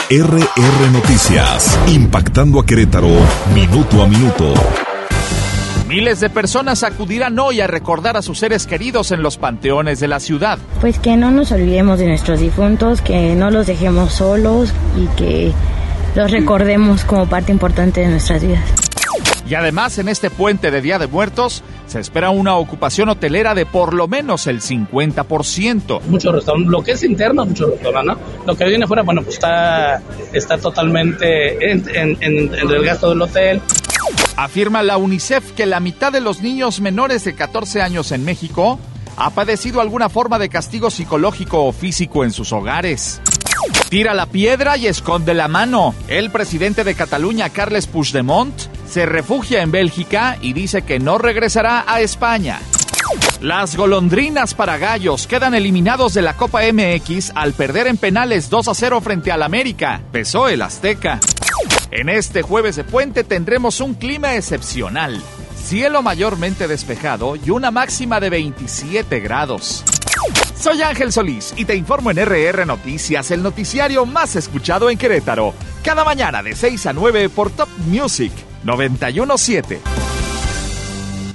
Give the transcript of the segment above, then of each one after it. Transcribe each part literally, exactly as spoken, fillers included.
R R Noticias, impactando a Querétaro, minuto a minuto. Miles de personas acudirán hoy a recordar a sus seres queridos en los panteones de la ciudad. Pues que no nos olvidemos de nuestros difuntos, que no los dejemos solos y que los recordemos como parte importante de nuestras vidas. Y además, en este puente de Día de Muertos, se espera una ocupación hotelera de por lo menos el cincuenta por ciento. Muchos restaurantes, lo que es interno, muchos restaurantes, ¿no? Lo que viene fuera, bueno, pues está, está totalmente en, en, en, en el gasto del hotel. Afirma la UNICEF que la mitad de los niños menores de catorce años en México ha padecido alguna forma de castigo psicológico o físico en sus hogares. Tira la piedra y esconde la mano. El presidente de Cataluña, Carles Puigdemont, se refugia en Bélgica y dice que no regresará a España. Las golondrinas para gallos quedan eliminados de la Copa M X al perder en penales dos a cero frente al América. Pesó el Azteca. En este jueves de puente tendremos un clima excepcional. Cielo mayormente despejado y una máxima de veintisiete grados. Soy Ángel Solís y te informo en R R Noticias, el noticiario más escuchado en Querétaro. Cada mañana de seis a nueve por Top Music noventa y uno punto siete.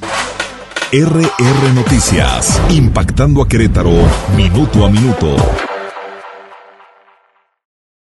R R Noticias, impactando a Querétaro, minuto a minuto.